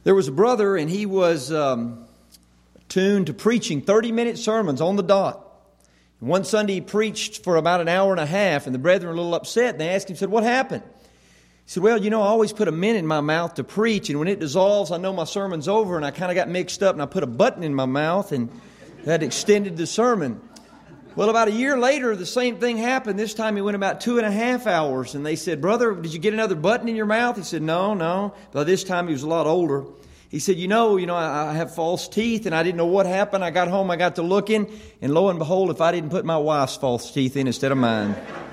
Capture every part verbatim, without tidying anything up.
There was a brother, and he was um, tuned to preaching thirty-minute sermons on the dot. One Sunday he preached for about an hour and a half, and the brethren were a little upset, and they asked him, said, "What happened?" He said, "Well, you know, I always put a minute in my mouth to preach, and when it dissolves, I know my sermon's over, and I kind of got mixed up, and I put a button in my mouth, and that extended the sermon." Well, about a year later, the same thing happened. This time he went about two and a half hours, and they said, "Brother, did you get another button in your mouth?" He said, "No, no." By this time he was a lot older. He said, you know, you know, I, I have false teeth, and I didn't know what happened. I got home, I got to looking, and lo and behold, if I didn't put my wife's false teeth in instead of mine.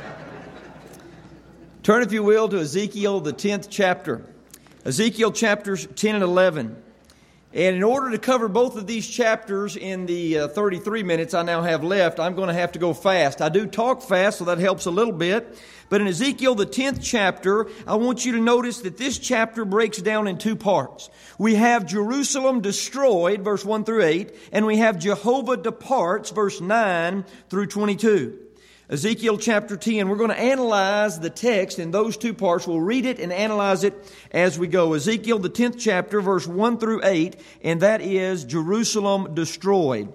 Turn, if you will, to Ezekiel, the tenth chapter. Ezekiel chapters ten and eleven. And in order to cover both of these chapters in the uh, thirty-three minutes I now have left, I'm going to have to go fast. I do talk fast, so that helps a little bit. But in Ezekiel, the tenth chapter, I want you to notice that this chapter breaks down in two parts. We have Jerusalem destroyed, verse one through eight, and we have Jehovah departs, verse nine through twenty-two. Ezekiel chapter ten, we're going to analyze the text in those two parts. We'll read it and analyze it as we go. Ezekiel, the tenth chapter, verse one through eight, and that is Jerusalem destroyed.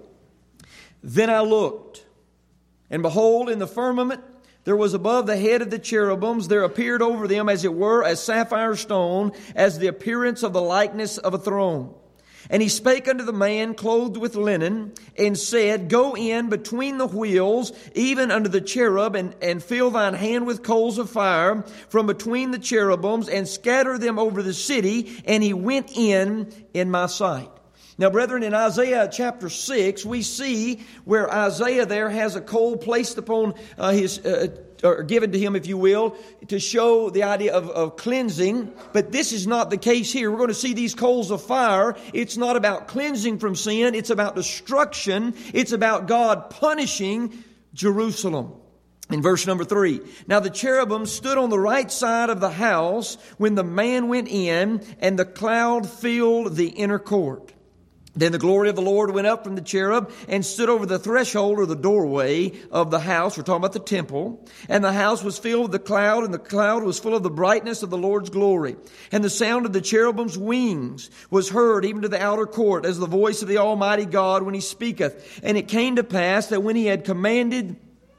Then I looked, and behold, in the firmament there was above the head of the cherubims, there appeared over them, as it were, a sapphire stone, as the appearance of the likeness of a throne. And he spake unto the man clothed with linen, and said, Go in between the wheels, even unto the cherub, and, and fill thine hand with coals of fire from between the cherubims, and scatter them over the city. And he went in in my sight. Now, brethren, in Isaiah chapter six, we see where Isaiah there has a coal placed upon uh, his, uh, or given to him, if you will, to show the idea of, of cleansing. But this is not the case here. We're going to see these coals of fire. It's not about cleansing from sin. It's about destruction. It's about God punishing Jerusalem. In verse number three, now the cherubim stood on the right side of the house when the man went in, and the cloud filled the inner court. Then the glory of the Lord went up from the cherub and stood over the threshold or the doorway of the house. We're talking about the temple. And the house was filled with the cloud, and the cloud was full of the brightness of the Lord's glory. And the sound of the cherubim's wings was heard even to the outer court, as the voice of the Almighty God when he speaketh. And it came to pass that when he had commanded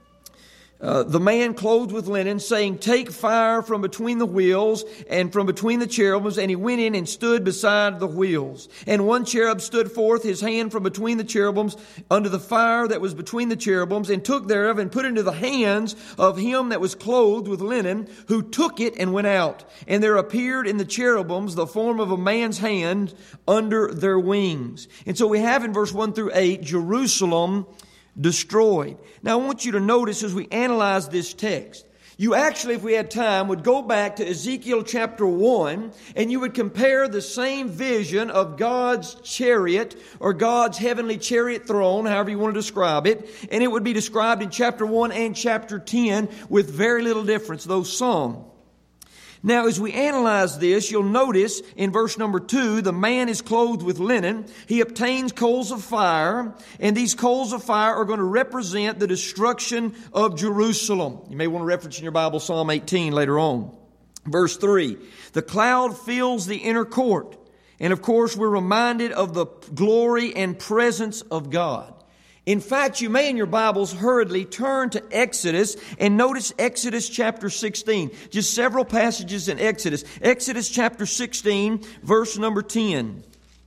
Uh, the man clothed with linen, saying, Take fire from between the wheels and from between the cherubims. And he went in and stood beside the wheels. And one cherub stood forth his hand from between the cherubims unto the fire that was between the cherubims, and took thereof and put it into the hands of him that was clothed with linen, who took it and went out. And there appeared in the cherubims the form of a man's hand under their wings. And so we have in verse one through eight, Jerusalem destroyed. Now I want you to notice as we analyze this text, you actually, if we had time, would go back to Ezekiel chapter one, and you would compare the same vision of God's chariot or God's heavenly chariot throne, however you want to describe it, and it would be described in chapter one and chapter ten with very little difference, though some. Now, as we analyze this, you'll notice in verse number two, the man is clothed with linen. He obtains coals of fire, and these coals of fire are going to represent the destruction of Jerusalem. You may want to reference in your Bible Psalm eighteen later on. Verse three, the cloud fills the inner court. And of course, we're reminded of the glory and presence of God. In fact, you may in your Bibles hurriedly turn to Exodus and notice Exodus chapter sixteen. Just several passages in Exodus. Exodus chapter sixteen, verse number ten.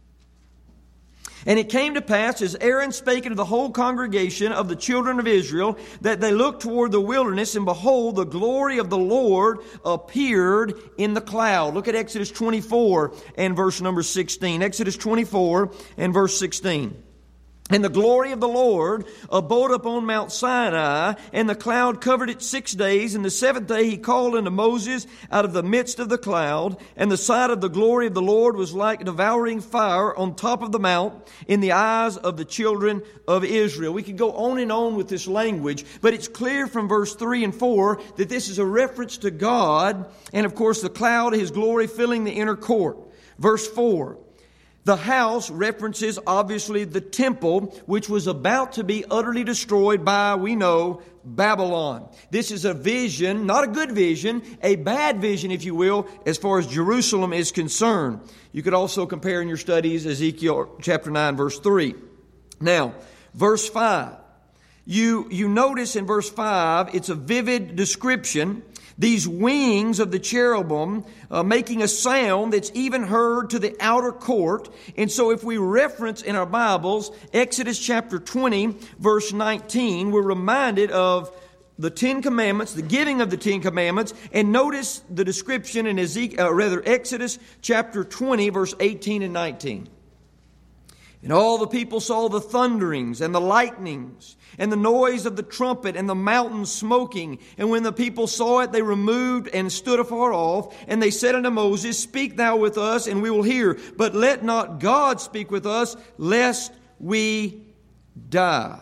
And it came to pass, as Aaron spake unto the whole congregation of the children of Israel, that they looked toward the wilderness, and behold, the glory of the Lord appeared in the cloud. Look at Exodus twenty-four and verse number sixteen. Exodus twenty-four and verse sixteen. And the glory of the Lord abode upon Mount Sinai, and the cloud covered it six days. And the seventh day he called unto Moses out of the midst of the cloud. And the sight of the glory of the Lord was like devouring fire on top of the mount in the eyes of the children of Israel. We could go on and on with this language, but it's clear from verse three and four that this is a reference to God. And of course the cloud, his glory filling the inner court. Verse four. The house references, obviously, the temple, which was about to be utterly destroyed by, we know, Babylon. This is a vision, not a good vision, a bad vision, if you will, as far as Jerusalem is concerned. You could also compare in your studies Ezekiel chapter nine, verse three. Now, verse five. You, you notice in verse five, it's a vivid description. These wings of the cherubim uh, making a sound that's even heard to the outer court. And so if we reference in our Bibles Exodus chapter twenty, verse nineteen, we're reminded of the Ten Commandments, the giving of the Ten Commandments. And notice the description in Ezekiel, uh, rather Exodus chapter twenty, verse eighteen and nineteen. And all the people saw the thunderings and the lightnings and the noise of the trumpet and the mountain smoking. And when the people saw it, they removed and stood afar off. And they said unto Moses, Speak thou with us, and we will hear. But let not God speak with us, lest we die.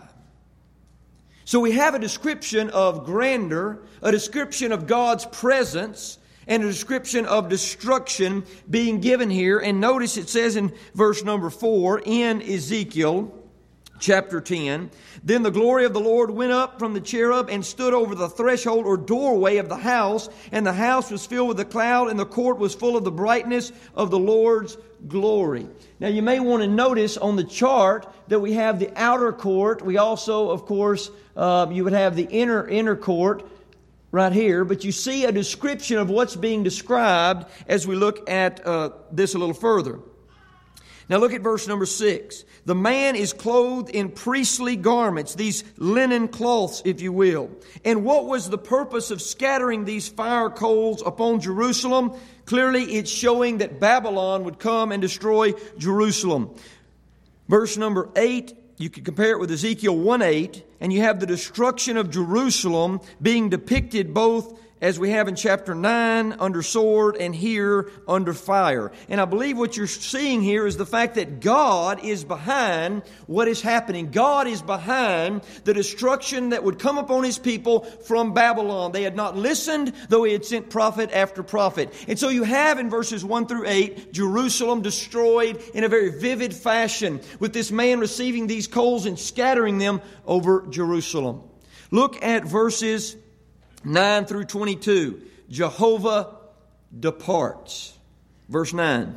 So we have a description of grandeur, a description of God's presence, and a description of destruction being given here. And notice it says in verse number four in Ezekiel chapter ten, Then the glory of the Lord went up from the cherub and stood over the threshold or doorway of the house, and the house was filled with a cloud, and the court was full of the brightness of the Lord's glory. Now you may want to notice on the chart that we have the outer court. We also, of course, uh, you would have the inner inner court right here, but you see a description of what's being described as we look at uh, this a little further. Now look at verse number six. The man is clothed in priestly garments, these linen cloths, if you will. And what was the purpose of scattering these fire coals upon Jerusalem? Clearly it's showing that Babylon would come and destroy Jerusalem. Verse number eight, you could compare it with Ezekiel one eight, and you have the destruction of Jerusalem being depicted both as we have in chapter nine under sword and here under fire. And I believe what you're seeing here is the fact that God is behind what is happening. God is behind the destruction that would come upon His people from Babylon. They had not listened, though He had sent prophet after prophet. And so you have in verses one through eight, Jerusalem destroyed in a very vivid fashion, with this man receiving these coals and scattering them over Jerusalem. Look at verses nine through twenty-two. Jehovah departs. Verse nine.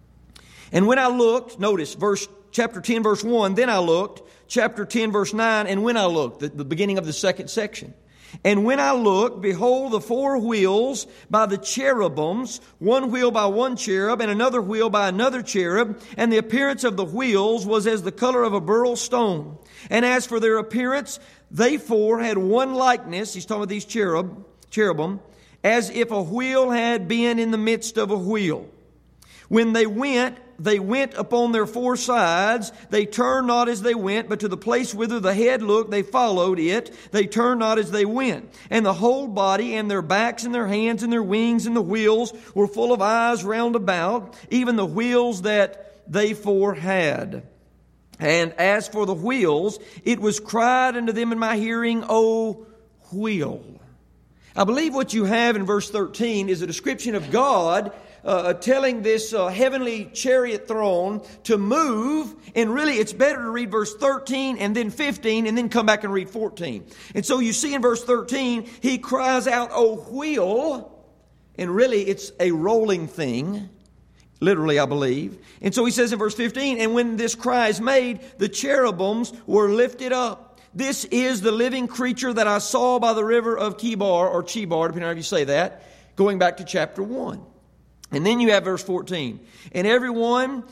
And when I looked, notice verse chapter ten, verse one, then I looked, chapter ten, verse nine, and when I looked, the, the beginning of the second section. And when I looked, behold, the four wheels by the cherubims, one wheel by one cherub, and another wheel by another cherub, and the appearance of the wheels was as the color of a beryl stone. And as for their appearance, they four had one likeness, he's talking about these cherub, cherubim, as if a wheel had been in the midst of a wheel. When they went, they went upon their four sides. They turned not as they went, but to the place whither the head looked, they followed it. They turned not as they went. And the whole body, and their backs, and their hands, and their wings, and the wheels were full of eyes round about, even the wheels that they four had. And as for the wheels, it was cried unto them in my hearing, O wheel. I believe what you have in verse thirteen is a description of God uh, telling this uh, heavenly chariot throne to move. And really, it's better to read verse thirteen and then fifteen and then come back and read fourteen. And so you see in verse thirteen, He cries out, O wheel. And really, it's a rolling thing. Literally, I believe. And so he says in verse fifteen, and when this cry is made, the cherubims were lifted up. This is the living creature that I saw by the river of Kibar, or Chebar, depending on how you say that, going back to chapter one. And then you have verse fourteen. And everyone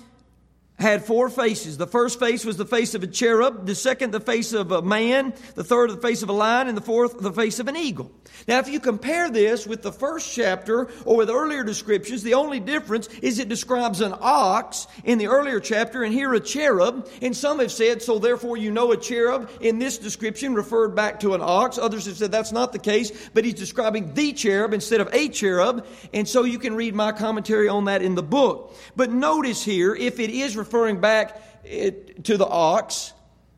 had four faces. The first face was the face of a cherub, the second the face of a man, the third the face of a lion, and the fourth the face of an eagle. Now if you compare this with the first chapter or with earlier descriptions, the only difference is it describes an ox in the earlier chapter and here a cherub. And some have said, so therefore you know a cherub in this description referred back to an ox. Others have said that's not the case, but he's describing the cherub instead of a cherub. And so you can read my commentary on that in the book. But notice here, if it is referring back to the ox,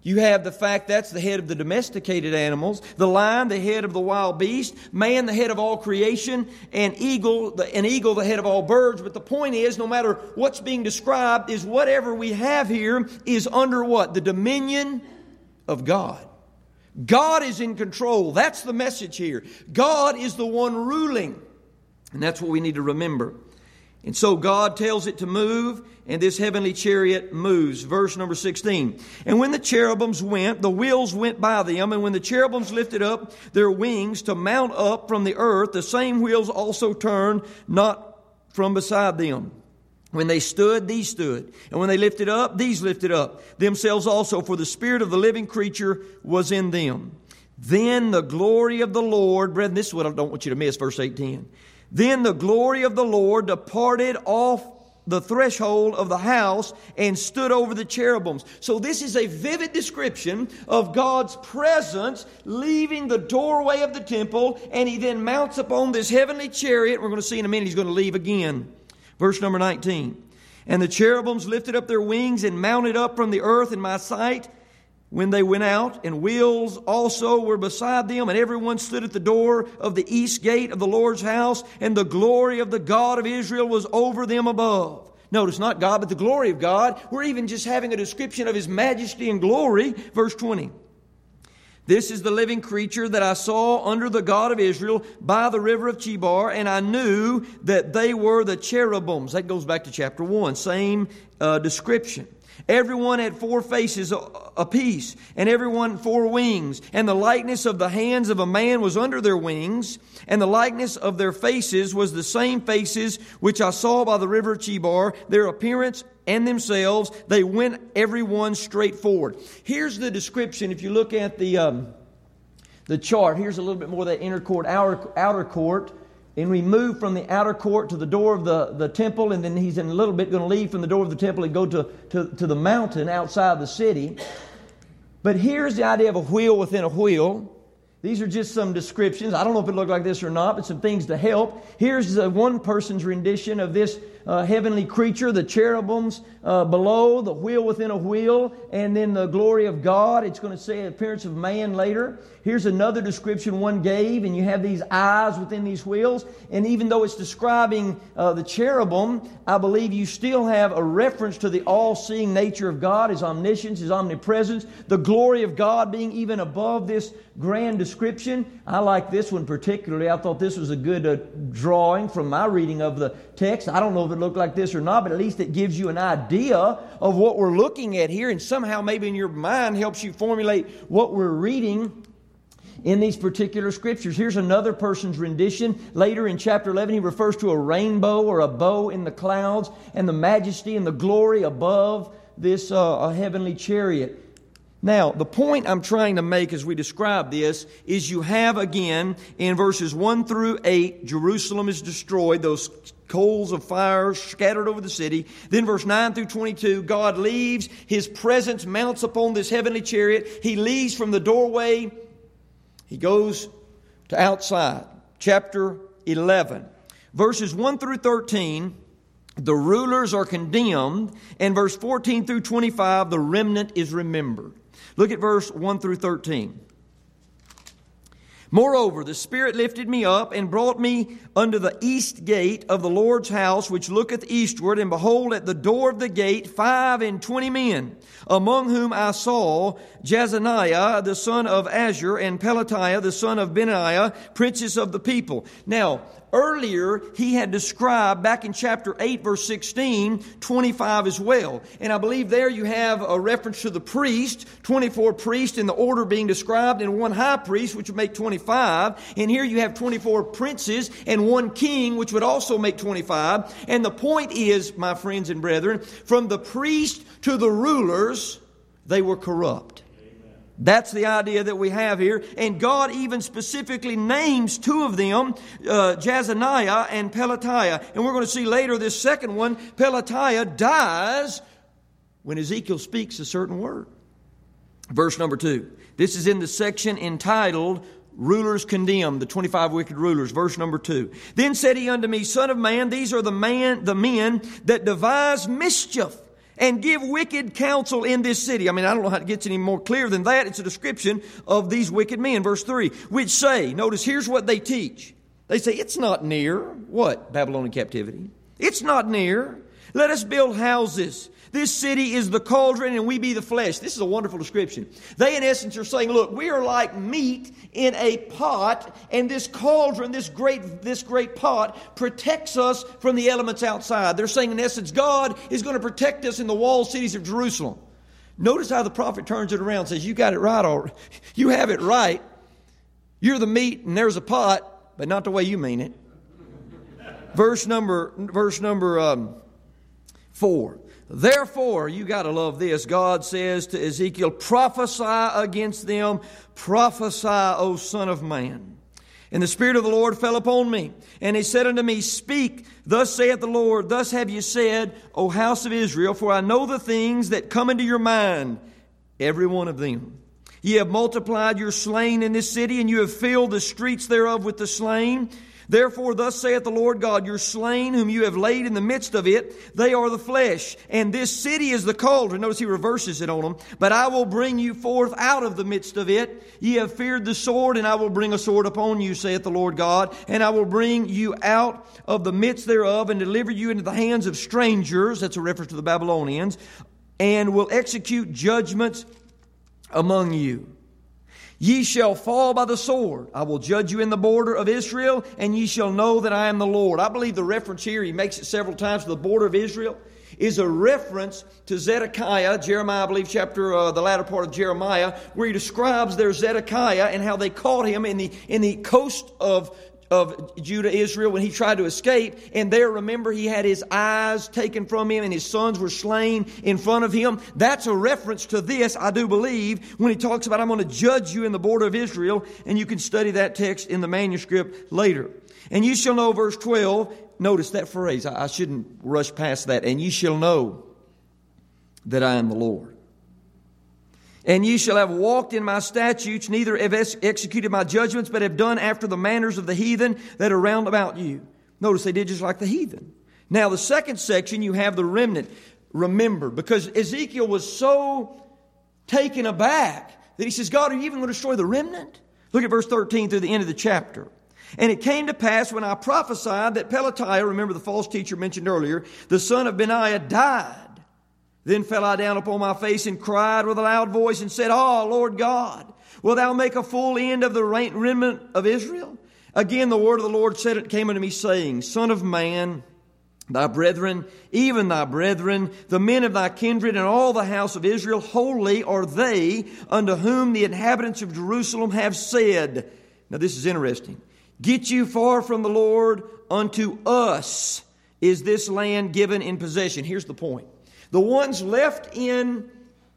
You have the fact that's the head of the domesticated animals, the lion, the head of the wild beast, man, the head of all creation, and eagle, the, an eagle, the head of all birds. But the point is, no matter what's being described, is whatever we have here is under what? The dominion of God. God is in control. That's the message here. God is the one ruling. And that's what we need to remember. And so God tells it to move, and this heavenly chariot moves. Verse number sixteen. And when the cherubims went, the wheels went by them, and when the cherubims lifted up their wings to mount up from the earth, the same wheels also turned, not from beside them. When they stood, these stood. And when they lifted up, these lifted up themselves also, for the spirit of the living creature was in them. Then the glory of the Lord, brethren, this is what I don't want you to miss, verse eighteen. Then the glory of the Lord departed off the threshold of the house and stood over the cherubims. So this is a vivid description of God's presence leaving the doorway of the temple, and He then mounts upon this heavenly chariot. We're going to see in a minute He's going to leave again. Verse number nineteen. And the cherubims lifted up their wings and mounted up from the earth in my sight when they went out, and wheels also were beside them, and everyone stood at the door of the east gate of the Lord's house, and the glory of the God of Israel was over them above. Notice, not God, but the glory of God. We're even just having a description of His majesty and glory. Verse twenty. This is the living creature that I saw under the God of Israel by the river of Chebar, and I knew that they were the cherubims. That goes back to chapter one, same uh, description. Everyone had four faces apiece, and everyone four wings. And the likeness of the hands of a man was under their wings, and the likeness of their faces was the same faces which I saw by the river Chebar. Their appearance and themselves, they went every one straight forward. Here's the description. If you look at the um, the chart, here's a little bit more of that inner court, outer, outer court. And we move from the outer court to the door of the, the temple, and then he's in a little bit going to leave from the door of the temple and go to, to, to the mountain outside the city. But here's the idea of a wheel within a wheel. These are just some descriptions. I don't know if it looked like this or not, but some things to help. Here's uh, one person's rendition of this uh, heavenly creature, the cherubims uh, below, the wheel within a wheel, and then the glory of God. It's going to say the appearance of man later. Here's another description one gave, and you have these eyes within these wheels. And even though it's describing uh, the cherubim, I believe you still have a reference to the all-seeing nature of God, His omniscience, His omnipresence, the glory of God being even above this grand description. I like this one particularly. I thought this was a good uh, drawing from my reading of the text. I don't know if it looked like this or not, but at least it gives you an idea of what we're looking at here, and somehow maybe in your mind helps you formulate what we're reading in these particular scriptures. Here's another person's rendition. Later in chapter eleven, he refers to a rainbow or a bow in the clouds and the majesty and the glory above this uh, heavenly chariot. Now, the point I'm trying to make as we describe this is you have again in verses one through eight, Jerusalem is destroyed, those coals of fire scattered over the city. Then verse nine through twenty-two, God leaves, His presence mounts upon this heavenly chariot. He leaves from the doorway. He goes to outside. Chapter eleven, verses one through thirteen, the rulers are condemned. And verse fourteen through twenty-five, the remnant is remembered. Look at verse one through thirteen. Moreover, the Spirit lifted me up and brought me unto the east gate of the Lord's house, which looketh eastward. And behold, at the door of the gate five and twenty men, among whom I saw Jezaniah, the son of Azur, and Pelatiah, the son of Benaiah, princes of the people. Now, earlier, he had described, back in chapter eight, verse sixteen, twenty-five as well. And I believe there you have a reference to the priest, twenty-four priests in the order being described, and one high priest, which would make twenty-five. And here you have twenty-four princes and one king, which would also make twenty-five. And the point is, my friends and brethren, from the priest to the rulers, they were corrupt. That's the idea that we have here. And God even specifically names two of them, uh, Jezaniah and Pelatiah. And we're going to see later this second one, Pelatiah, dies when Ezekiel speaks a certain word. Verse number two. This is in the section entitled Rulers Condemned, the twenty-five wicked rulers. Verse number two. Then said he unto me, Son of man, these are the man, the men that devise mischief and give wicked counsel in this city. I mean, I don't know how it gets any more clear than that. It's a description of these wicked men. Verse three, which say, notice here's what they teach. They say, it's not near. What? Babylonian captivity. It's not near. Let us build houses. This city is the cauldron and we be the flesh. This is a wonderful description. They in essence are saying, look, we are like meat in a pot, and this cauldron, this great, this great pot protects us from the elements outside. They're saying in essence, God is going to protect us in the walled cities of Jerusalem. Notice how the prophet turns it around and says, you got it right. All right. You have it right. You're the meat and there's a pot, but not the way you mean it. Verse number, verse number um, four. Therefore, you got to love this. God says to Ezekiel, prophesy against them, prophesy, O son of man. And the Spirit of the Lord fell upon me, and he said unto me, speak, thus saith the Lord, thus have you said, O house of Israel, for I know the things that come into your mind, every one of them. Ye have multiplied your slain in this city, and you have filled the streets thereof with the slain. Therefore, thus saith the Lord God, your slain whom you have laid in the midst of it, they are the flesh. And this city is the cauldron. Notice he reverses it on them. But I will bring you forth out of the midst of it. Ye have feared the sword, and I will bring a sword upon you, saith the Lord God. And I will bring you out of the midst thereof, and deliver you into the hands of strangers. That's a reference to the Babylonians. And will execute judgments among you. Ye shall fall by the sword. I will judge you in the border of Israel, and ye shall know that I am the Lord. I believe the reference here, he makes it several times, to the border of Israel, is a reference to Zedekiah, Jeremiah, I believe, chapter, uh, the latter part of Jeremiah, where he describes their Zedekiah and how they caught him in the, in the coast of of Judah, Israel, when he tried to escape. And there, remember, he had his eyes taken from him and his sons were slain in front of him. That's a reference to this, I do believe, when he talks about, I'm going to judge you in the border of Israel. And you can study that text in the manuscript later. And you shall know, verse twelve, notice that phrase. I, I shouldn't rush past that. And ye shall know that I am the Lord. And ye shall have walked in my statutes, neither have ex- executed my judgments, but have done after the manners of the heathen that are round about you. Notice they did just like the heathen. Now the second section, you have the remnant. Remember, because Ezekiel was so taken aback that he says, God, are you even going to destroy the remnant? Look at verse thirteen through the end of the chapter. And it came to pass when I prophesied that Pelatiah, remember the false teacher mentioned earlier, the son of Benaiah, died. Then fell I down upon my face and cried with a loud voice and said, Oh, Lord God, wilt thou make a full end of the remnant of Israel? Again, the word of the Lord said, it came unto me, saying, Son of man, thy brethren, even thy brethren, the men of thy kindred and all the house of Israel, holy are they unto whom the inhabitants of Jerusalem have said. Now this is interesting. Get you far from the Lord, unto us is this land given in possession. Here's the point. The ones left in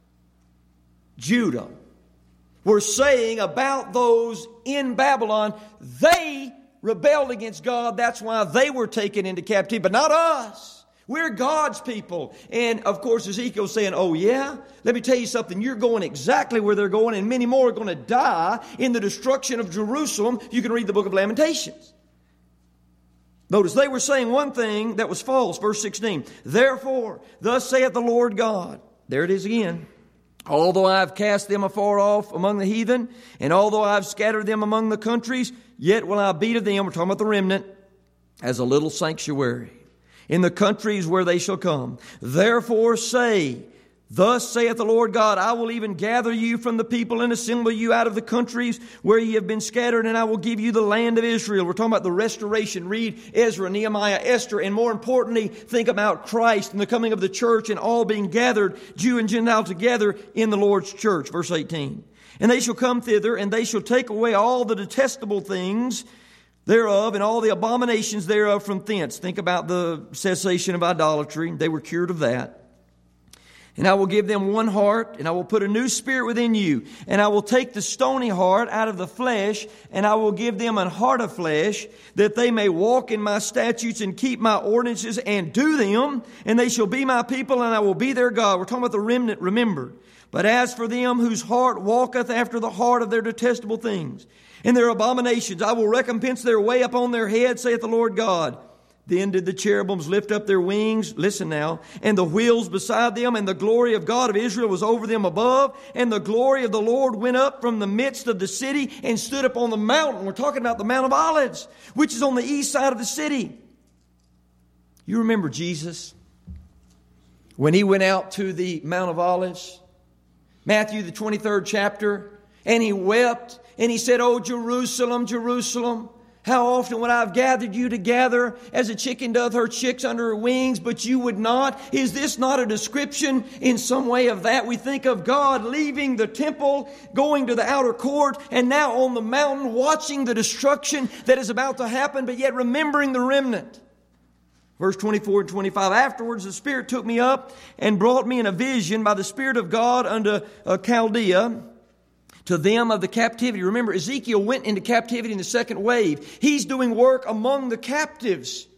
Judah were saying about those in Babylon, they rebelled against God. That's why they were taken into captivity, but not us. We're God's people. And of course, Ezekiel's saying, oh yeah, let me tell you something. You're going exactly where they're going, and many more are going to die in the destruction of Jerusalem. You can read the book of Lamentations. Notice they were saying one thing that was false. Verse sixteen. Therefore, thus saith the Lord God. There it is again. Although I have cast them afar off among the heathen, and although I have scattered them among the countries, yet will I be to them, we're talking about the remnant, as a little sanctuary in the countries where they shall come. Therefore say, Thus saith the Lord God, I will even gather you from the people and assemble you out of the countries where ye have been scattered, and I will give you the land of Israel. We're talking about the restoration. Read Ezra, Nehemiah, Esther, and more importantly, think about Christ and the coming of the church and all being gathered, Jew and Gentile, together in the Lord's church. Verse eighteen. And they shall come thither, and they shall take away all the detestable things thereof and all the abominations thereof from thence. Think about the cessation of idolatry. They were cured of that. And I will give them one heart, and I will put a new spirit within you. And I will take the stony heart out of the flesh, and I will give them an heart of flesh, that they may walk in my statutes and keep my ordinances and do them. And they shall be my people, and I will be their God. We're talking about the remnant, remember. But as for them whose heart walketh after the heart of their detestable things, and their abominations, I will recompense their way upon their head, saith the Lord God. Then did the cherubims lift up their wings, listen now, and the wheels beside them, and the glory of God of Israel was over them above, and the glory of the Lord went up from the midst of the city and stood up on the mountain. We're talking about the Mount of Olives, which is on the east side of the city. You remember Jesus when He went out to the Mount of Olives? Matthew, the twenty-third chapter, and He wept, and He said, "Oh, Jerusalem, Jerusalem, how often would I have gathered you together as a chicken doth her chicks under her wings, but you would not?" Is this not a description in some way of that? We think of God leaving the temple, going to the outer court, and now on the mountain watching the destruction that is about to happen, but yet remembering the remnant. Verse twenty-four and twenty-five, "Afterwards the Spirit took me up and brought me in a vision by the Spirit of God unto uh, Chaldea, to them of the captivity." Remember, Ezekiel went into captivity in the second wave. He's doing work among the captives.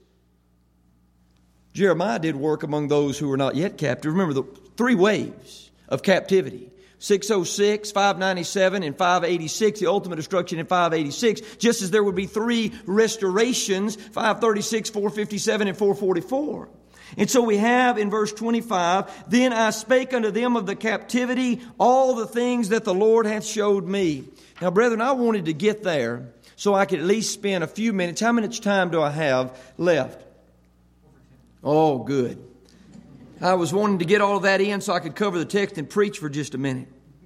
Jeremiah did work among those who were not yet captive. Remember the three waves of captivity. six oh six, five ninety-seven, and five eighty-six, the ultimate destruction in five eighty-six, just as there would be three restorations, five thirty-six, four fifty-seven, and four forty-four. And so we have in verse twenty-five, "Then I spake unto them of the captivity all the things that the Lord hath showed me." Now, brethren, I wanted to get there so I could at least spend a few minutes. How much time do I have left? Oh, good. I was wanting to get all of that in so I could cover the text and preach for just a minute.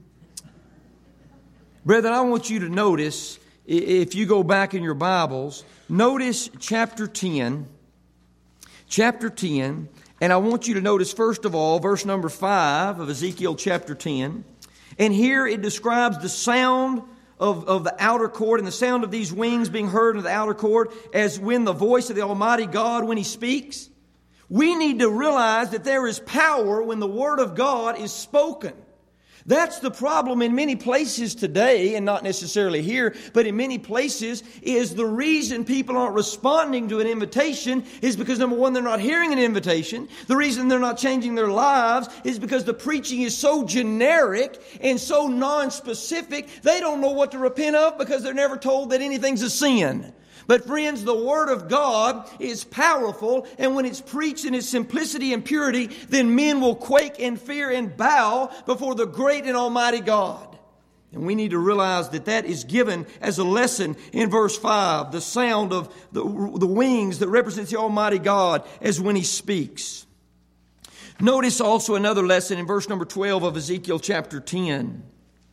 Brethren, I want you to notice, if you go back in your Bibles, notice chapter ten. Chapter ten, and I want you to notice first of all verse number five of Ezekiel chapter ten. And here it describes the sound of, of the outer court and the sound of these wings being heard in the outer court as when the voice of the Almighty God when He speaks. We need to realize that there is power when the Word of God is spoken. That's the problem in many places today, and not necessarily here, but in many places, is the reason people aren't responding to an invitation is because, number one, they're not hearing an invitation. The reason they're not changing their lives is because the preaching is so generic and so non-specific, they don't know what to repent of because they're never told that anything's a sin. But friends, the Word of God is powerful, and when it's preached in its simplicity and purity, then men will quake in fear and bow before the great and almighty God. And we need to realize that that is given as a lesson in verse five, the sound of the, the wings that represents the almighty God as when He speaks. Notice also another lesson in verse number twelve of Ezekiel chapter ten.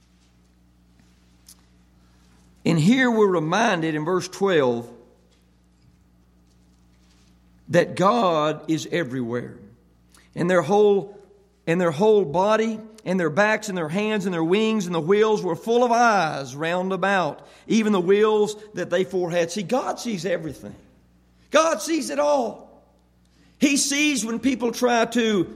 And here we're reminded in verse twelve that God is everywhere. And their whole and their whole body and their backs and their hands and their wings and the wheels were full of eyes round about, even the wheels that they four had. See, God sees everything. God sees it all. He sees when people try to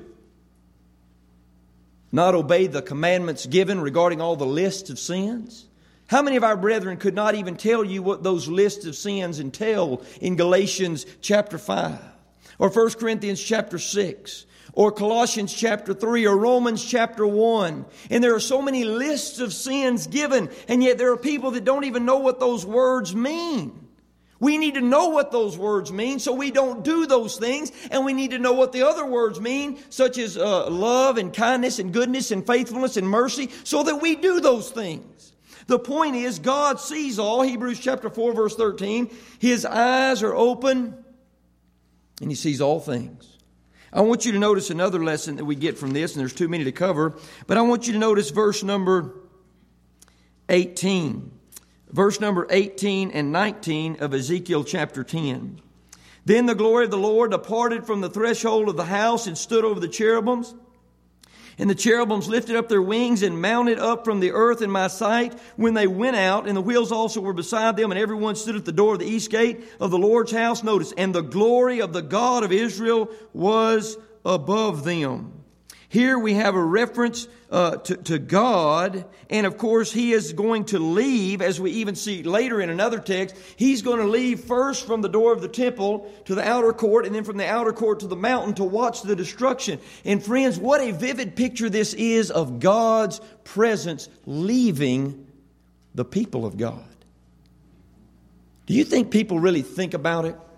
not obey the commandments given regarding all the lists of sins. How many of our brethren could not even tell you what those lists of sins entail in Galatians chapter five, or First Corinthians chapter six, or Colossians chapter three, or Romans chapter one? And there are so many lists of sins given, and yet there are people that don't even know what those words mean. We need to know what those words mean so we don't do those things, and we need to know what the other words mean, such as uh, love and kindness and goodness and faithfulness and mercy, so that we do those things. The point is, God sees all. Hebrews chapter four, verse thirteen. His eyes are open and He sees all things. I want you to notice another lesson that we get from this, and there's too many to cover, but I want you to notice verse number eighteen. Verse number eighteen and nineteen of Ezekiel chapter ten. "Then the glory of the Lord departed from the threshold of the house and stood over the cherubims. And the cherubims lifted up their wings and mounted up from the earth in my sight when they went out. And the wheels also were beside them, and everyone stood at the door of the east gate of the Lord's house." Notice, "And the glory of the God of Israel was above them." Here we have a reference uh, to, to God. And of course, He is going to leave, as we even see later in another text, He's going to leave first from the door of the temple to the outer court, and then from the outer court to the mountain to watch the destruction. And friends, what a vivid picture this is of God's presence leaving the people of God. Do you think people really think about it?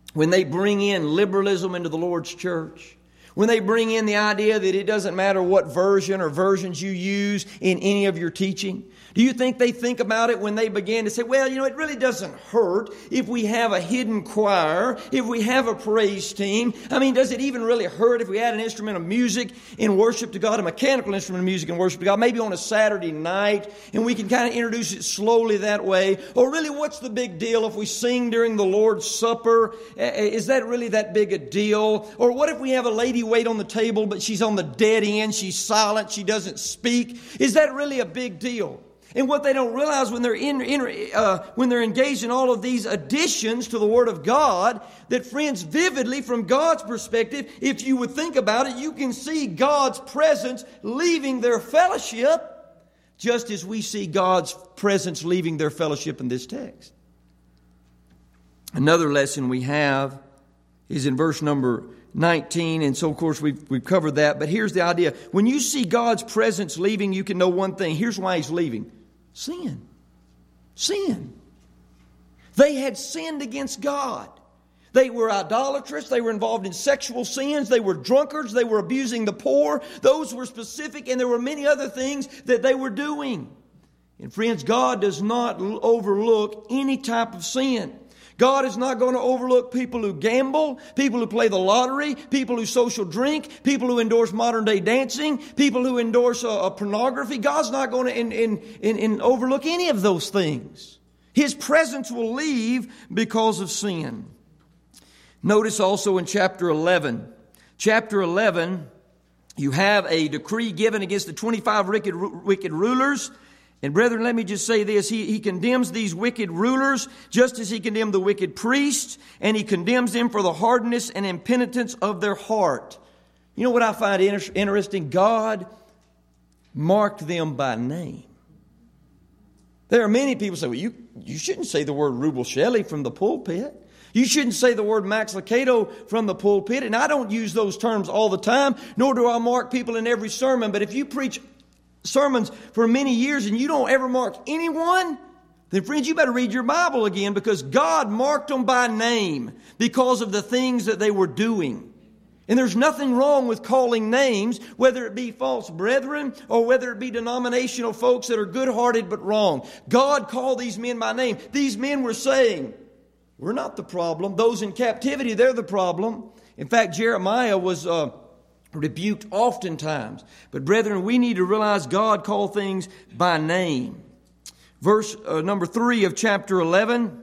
when they bring in liberalism into the Lord's church, when they bring in the idea that it doesn't matter what version or versions you use in any of your teaching? Do you think they think about it when they begin to say, well, you know, it really doesn't hurt if we have a hidden choir, if we have a praise team? I mean, does it even really hurt if we add an instrument of music in worship to God, a mechanical instrument of music in worship to God, maybe on a Saturday night, and we can kind of introduce it slowly that way? Or really, what's the big deal if we sing during the Lord's Supper? Is that really that big a deal? Or what if we have a lady wait on the table, but she's on the dead end, she's silent, she doesn't speak? Is that really a big deal? And what they don't realize when they're in, in uh, when they're engaged in all of these additions to the Word of God, that, friends, vividly from God's perspective, if you would think about it, you can see God's presence leaving their fellowship, just as we see God's presence leaving their fellowship in this text. Another lesson we have is in verse number nineteen, and so of course we've, we've covered that. But here's the idea. When you see God's presence leaving, you can know one thing. Here's why He's leaving. Sin. Sin. They had sinned against God. They were idolatrous. They were involved in sexual sins. They were drunkards. They were abusing the poor. Those were specific, and there were many other things that they were doing. And friends, God does not overlook any type of sin. God is not going to overlook people who gamble, people who play the lottery, people who social drink, people who endorse modern day dancing, people who endorse uh, uh, pornography. God's not going to in, in, in, in overlook any of those things. His presence will leave because of sin. Notice also in chapter eleven. Chapter eleven, you have a decree given against the twenty-five wicked, wicked rulers. And brethren, let me just say this. He, he condemns these wicked rulers just as He condemned the wicked priests, and He condemns them for the hardness and impenitence of their heart. You know what I find inter- interesting? God marked them by name. There are many people who say, well, you, you shouldn't say the word Rubel Shelley from the pulpit. You shouldn't say the word Max Lucado from the pulpit. And I don't use those terms all the time, nor do I mark people in every sermon. But if you preach sermons for many years and you don't ever mark anyone, then friends, you better read your Bible again, because God marked them by name because of the things that they were doing. And there's nothing wrong with calling names, whether it be false brethren or whether it be denominational folks that are good-hearted but wrong. God called these men by name. These men were saying, we're not the problem. Those in captivity, they're the problem. In fact, Jeremiah was uh, rebuked oftentimes. But brethren, we need to realize God called things by name. Verse uh, number three of chapter eleven,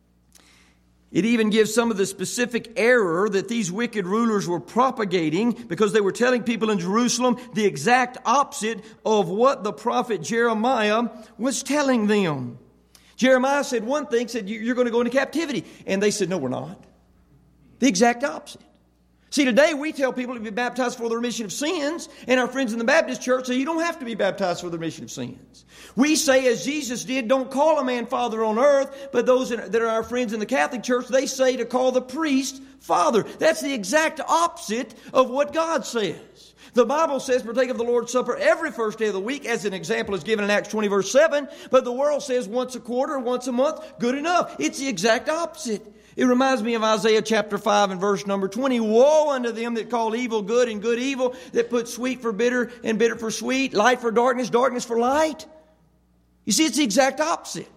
it even gives some of the specific error that these wicked rulers were propagating, because they were telling people in Jerusalem the exact opposite of what the prophet Jeremiah was telling them. Jeremiah said one thing, said you're going to go into captivity. And they said, no, we're not. The exact opposite. See, today we tell people to be baptized for the remission of sins, and our friends in the Baptist church say you don't have to be baptized for the remission of sins. We say, as Jesus did, don't call a man father on earth, but those that are our friends in the Catholic Church, they say to call the priest father. That's the exact opposite of what God says. The Bible says, partake of the Lord's Supper every first day of the week, as an example is given in Acts twenty, verse seven, but the world says once a quarter, once a month, good enough. It's the exact opposite. It reminds me of Isaiah chapter five and verse number twenty. Woe unto them that call evil good and good evil, that put sweet for bitter and bitter for sweet, light for darkness, darkness for light. You see, it's the exact opposite.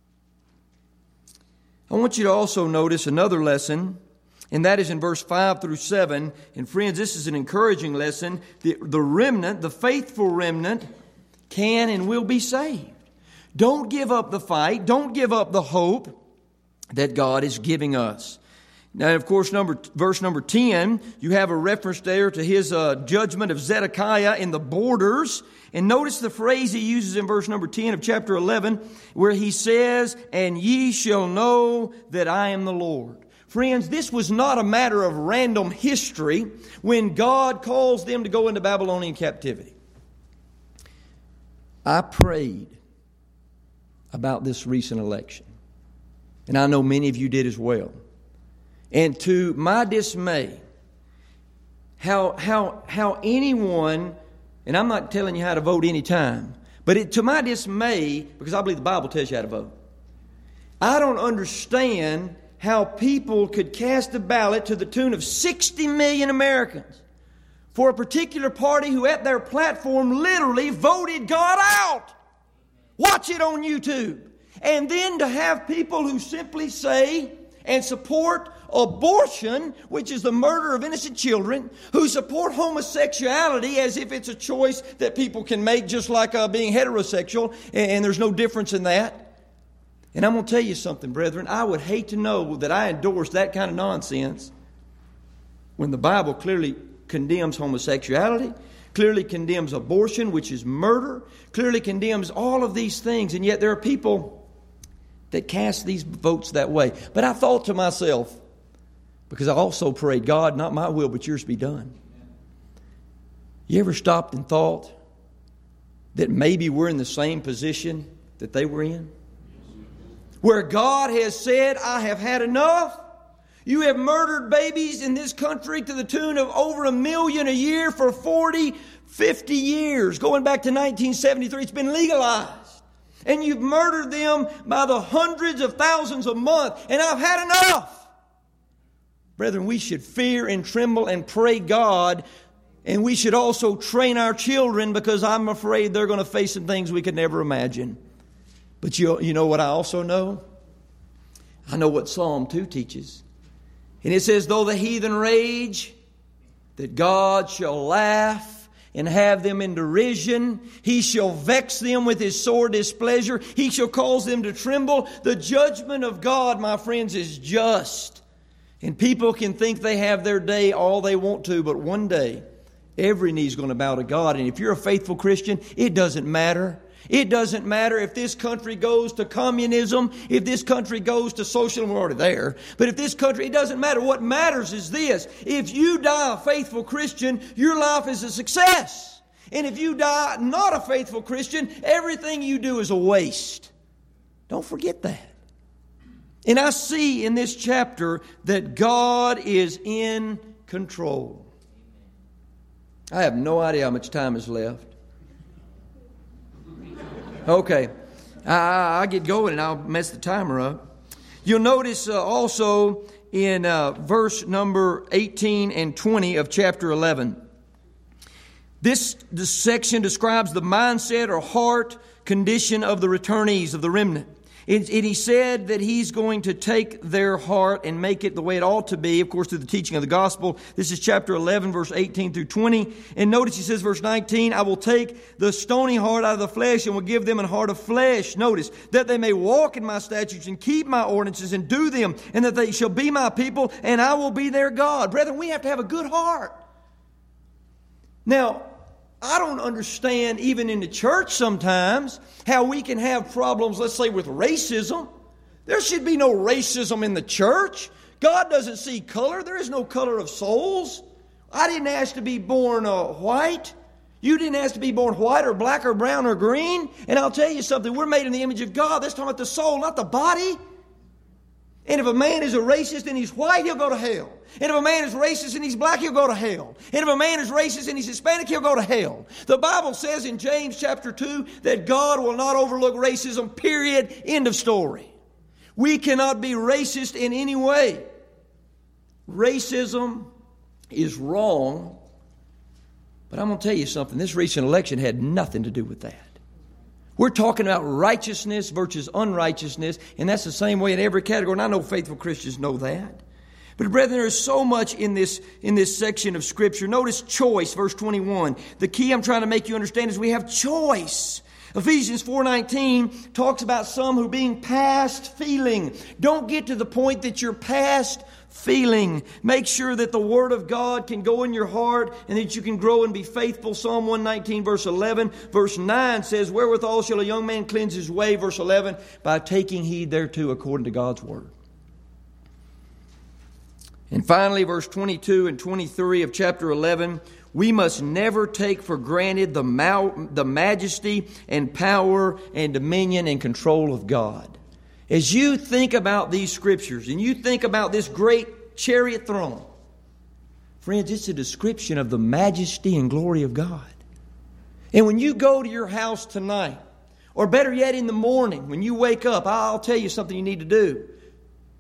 I want you to also notice another lesson, and that is in verse five through seven. And friends, this is an encouraging lesson. The, the remnant, the faithful remnant, can and will be saved. Don't give up the fight. Don't give up the hope that God is giving us. Now, of course, number verse number ten, you have a reference there to his uh, judgment of Zedekiah in the borders. And notice the phrase he uses in verse number ten of chapter eleven, where he says, and ye shall know that I am the Lord. Friends, this was not a matter of random history when God calls them to go into Babylonian captivity. I prayed about this recent election. And I know many of you did as well. And to my dismay, how how how anyone, and I'm not telling you how to vote any time, but it, to my dismay, because I believe the Bible tells you how to vote, I don't understand how people could cast a ballot to the tune of sixty million Americans for a particular party who at their platform literally voted God out. Watch it on YouTube. And then to have people who simply say and support abortion, which is the murder of innocent children, who support homosexuality as if it's a choice that people can make just like uh, being heterosexual, and, and there's no difference in that. And I'm going to tell you something, brethren. I would hate to know that I endorse that kind of nonsense when the Bible clearly condemns homosexuality, clearly condemns abortion, which is murder, clearly condemns all of these things, and yet there are people that cast these votes that way. But I thought to myself, because I also prayed, God, not my will, but yours be done. You ever stopped and thought that maybe we're in the same position that they were in? Where God has said, I have had enough. You have murdered babies in this country to the tune of over a million a year for forty, fifty years. Going back to nineteen seventy-three, it's been legalized. And you've murdered them by the hundreds of thousands a month. And I've had enough. Brethren, we should fear and tremble and pray God. And we should also train our children, because I'm afraid they're going to face some things we could never imagine. But you, you know what I also know? I know what Psalm two teaches. And it says, though the heathen rage, that God shall laugh and have them in derision. He shall vex them with his sore displeasure. He shall cause them to tremble. The judgment of God, my friends, is just. And people can think they have their day all they want to, but one day, every knee is going to bow to God. And if you're a faithful Christian, it doesn't matter. It doesn't matter if this country goes to communism, if this country goes to socialism, we're already there. But if this country, it doesn't matter. What matters is this. If you die a faithful Christian, your life is a success. And if you die not a faithful Christian, everything you do is a waste. Don't forget that. And I see in this chapter that God is in control. I have no idea how much time is left. Okay, I, I get going and I'll mess the timer up. You'll notice uh, also in uh, verse number eighteen and twenty of chapter eleven. This, this section describes the mindset or heart condition of the returnees, of the remnant. And he said that he's going to take their heart and make it the way it ought to be, of course, through the teaching of the gospel. This is chapter eleven, verse eighteen through twenty. And notice he says, verse nineteen, I will take the stony heart out of the flesh and will give them a heart of flesh. Notice, that they may walk in my statutes and keep my ordinances and do them, and that they shall be my people, and I will be their God. Brethren, we have to have a good heart. Now, I don't understand, even in the church sometimes, how we can have problems, let's say, with racism. There should be no racism in the church. God doesn't see color. There is no color of souls. I didn't ask to be born uh, white. You didn't ask to be born white or black or brown or green. And I'll tell you something. We're made in the image of God. That's talking about the soul, not the body. And if a man is a racist and he's white, he'll go to hell. And if a man is racist and he's black, he'll go to hell. And if a man is racist and he's Hispanic, he'll go to hell. The Bible says in James chapter two that God will not overlook racism, period, end of story. We cannot be racist in any way. Racism is wrong. But I'm going to tell you something. This recent election had nothing to do with that. We're talking about righteousness versus unrighteousness, and that's the same way in every category. And I know faithful Christians know that. But brethren, there is so much in this, in this section of Scripture. Notice choice, verse twenty-one. The key I'm trying to make you understand is we have choice. Ephesians four nineteen talks about some who being past feeling. Don't get to the point that you're past feeling. Make sure that the Word of God can go in your heart and that you can grow and be faithful. Psalm one nineteen verse eleven. Verse nine says, wherewithal shall a young man cleanse his way? Verse eleven, by taking heed thereto according to God's Word. And finally, verse twenty-two and twenty-three of chapter eleven, we must never take for granted the, ma- the majesty and power and dominion and control of God. As you think about these scriptures and you think about this great chariot throne, friends, it's a description of the majesty and glory of God. And when you go to your house tonight, or better yet in the morning when you wake up, I'll tell you something you need to do.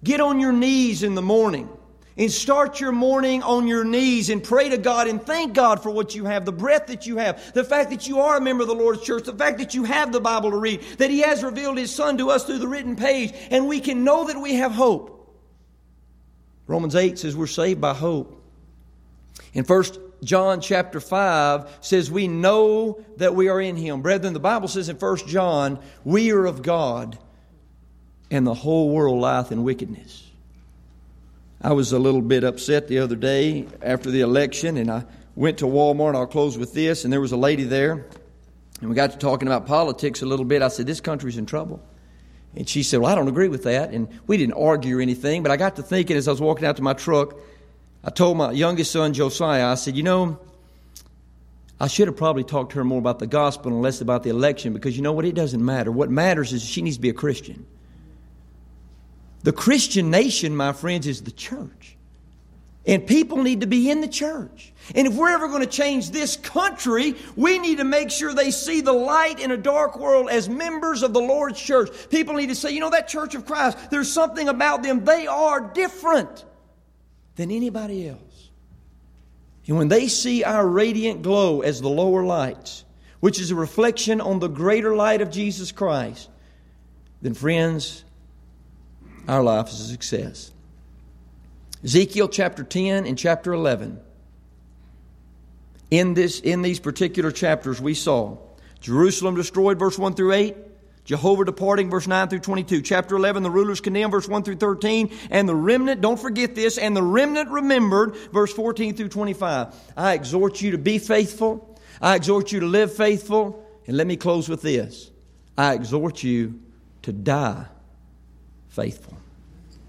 Get on your knees in the morning and start your morning on your knees and pray to God and thank God for what you have, the breath that you have, the fact that you are a member of the Lord's church, the fact that you have the Bible to read, that He has revealed His Son to us through the written page, and we can know that we have hope. Romans eight says we're saved by hope. In First John chapter five says we know that we are in Him. Brethren, the Bible says in First John, we are of God, and the whole world lieth in wickedness. I was a little bit upset the other day after the election, and I went to Walmart, and I'll close with this, and there was a lady there, and we got to talking about politics a little bit. I said, this country's in trouble. And she said, well, I don't agree with that. And we didn't argue or anything, but I got to thinking as I was walking out to my truck, I told my youngest son, Josiah, I said, you know, I should have probably talked to her more about the gospel and less about the election, because you know what? It doesn't matter. What matters is she needs to be a Christian. The Christian nation, my friends, is the church. And people need to be in the church. And if we're ever going to change this country, we need to make sure they see the light in a dark world as members of the Lord's church. People need to say, you know, that Church of Christ, there's something about them. They are different than anybody else. And when they see our radiant glow as the lower lights, which is a reflection on the greater light of Jesus Christ, then friends, our life is a success. Ezekiel chapter ten and chapter eleven. In this, in these particular chapters we saw Jerusalem destroyed, verse one through eight. Jehovah departing, verse nine through twenty-two. Chapter eleven, the rulers condemned, verse one through thirteen. And the remnant, don't forget this, and the remnant remembered, verse fourteen through twenty-five. I exhort you to be faithful. I exhort you to live faithful. And let me close with this. I exhort you to die faithful.